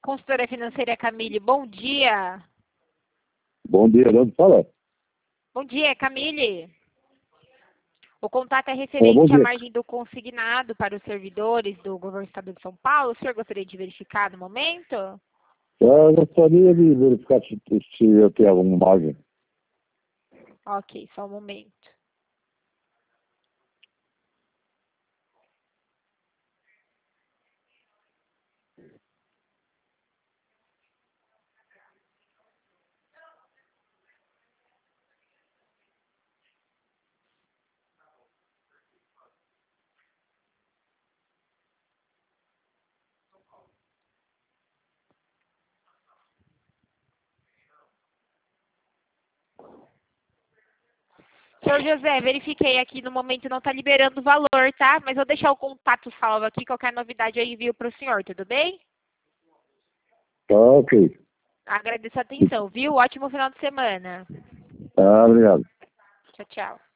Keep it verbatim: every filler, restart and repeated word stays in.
consultora financeira Camille, bom dia. Bom dia, de onde fala? Bom dia, Camille. O contato é Olá, bom referente à dia. margem do consignado para os servidores do Governo do Estado de São Paulo. O senhor gostaria de verificar no momento? Eu gostaria de verificar se, se eu tenho alguma margem. Ok, só um momento. Senhor José, verifiquei aqui, no momento não está liberando o valor, tá? Mas vou deixar o contato salvo aqui, qualquer novidade eu envio para o senhor, tudo bem? Tá, ok. Agradeço a atenção, viu? Ótimo final de semana. Tá, obrigado. Tchau, tchau.